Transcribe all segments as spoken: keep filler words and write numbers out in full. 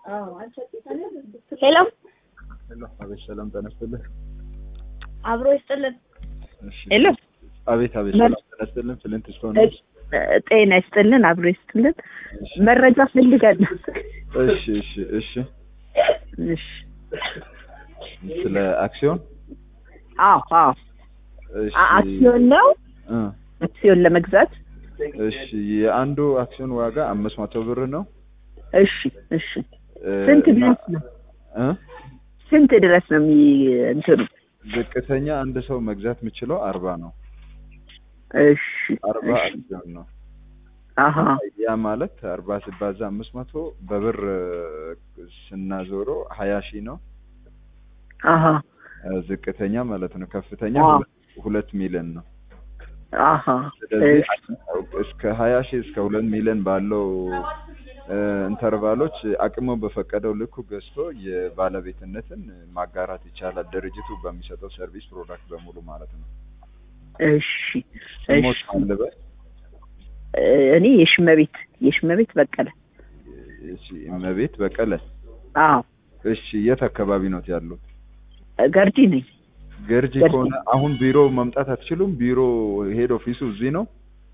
ሄሎ ሄሎ አቤት ሰላም ተነስተልህ አብሮ ይስጥልን እሺ ሄሎ አቤት አቤት ሰላም ተነስተልን ፍልንት ስቶን ጤና ይስጥልን አብሮ ይስጥልን መረጃ ፈልጋለሁ እሺ እሺ እሺ እሺ ስለ አክሲዮን አዎ አዎ እሺ አክሲዮን ነው እ አክሲዮን ለመግዛት እሺ የአንዱ አክሲዮን ዋጋ አምስት መቶ ብር ነው እሺ እሺ ስንት ድረስ ነው እ ስንት ድረስ ነው እንትኑ ዝቅተኛ አንድ ሰው መግዛት የሚችለው አርባ ነው እሺ አርባ አክሲዮን ነው አሃ ያ ማለት አርባ ሲባዛ አምስት መቶ በብር ስናዞረው ሀያ ሺህ ነው አሃ ዝቅተኛ ማለት ነው ከፍተኛ ሁለት ሚሊዮን ነው አሃ ስለዚህ እስከ ሀያ ሺህ እስከ ሁለት ሚሊዮን ባለው ኢንተርቫሎች አቅሙ በፈቀደው ልኩ ገዝቶ የባለቤትነትን ማጋራት ይቻላል ድርጅቱ በሚሰጠው ሰርቪስ ፕሮዳክት በሙሉ ማለት ነው እሺ እሺ አለበ እኔ የሽመቤት የሽመቤት በቀለ እሺ የሽመቤት በቀለ አዎ እሺ የት አካባቢ ነው ያለው ገርጂ ነኝ ገርጂ ከሆነ አሁን ቢሮ መምጣት አትችሉም ቢሮ ሄድ ኦፊሱ እዚህ ነው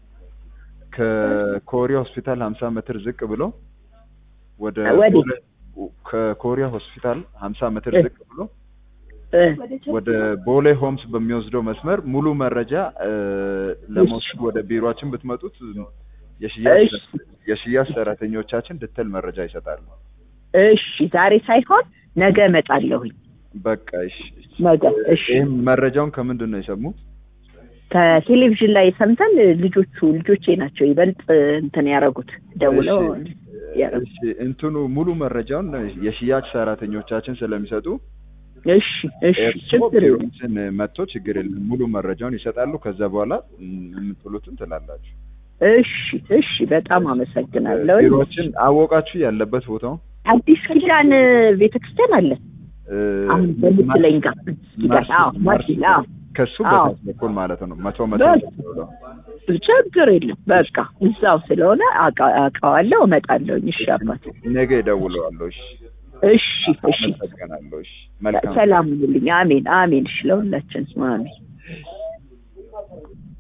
ከኮሪያ ሆስፒታል ሀምሳ ሜትር ዝቅ ብሎ ወደ ከኮሪያ ሆስፒታል ሀምሳ ሜትር ዝቅ ብሎ ወደ ቦሌ ሆምስ በሚወስደው መስመር ሙሉ መረጃ ለመውሰድ ወደ ቢሮአችን ብትመጡት የሽያጭ የሽያጭ ሰራተኞቻችን ድተል መረጃ ይሰጣሉ እሺ ዛሬ ሳይሆን ነገ እመጣለሁኝ በቃ እሺ ነገ እሺ መረጃውን ከምንድን ነው የሰሙት ከቴሌቪዥን ላይ ሰምተን ልጆቹ ልጆቼ ናቸው ይበልጥ እንትን ያረጉት ደውለው እሺ እንትኑ ሙሉ መረጃውን የሽያጭ ሰራተኞቻችን ስለሚሰጡ እሺ እሺ ችግር የለም መጥቶ ችግር የለም ሙሉ መረጃውን ይሰጣሉ ከዛ በኋላ የምትሉትን ትላላችሁ እሺ እሺ በጣም አመሰግናለሁ ቢሮአችን አወቃችሁ ያለበት ቦታው አዲስ ኪዳን ቤተክርስቲያን አለ አሁን በልትለኝ ጋር አዎ ማርቲላ ከሱ በታች በኩል ማለት ነው መቶ መቶ ችግር የለም በቃ እዛው ስለሆነ አውቀዋለሁ እመጣለሁ እሺ አባት ነገ እደውላለሁ እሺ እሺ እሺ አመሰግናለሁ እሺ መልካም ሰላም ሁኑልኝ አሜን አሜን እሺ ለሁላችን አሜን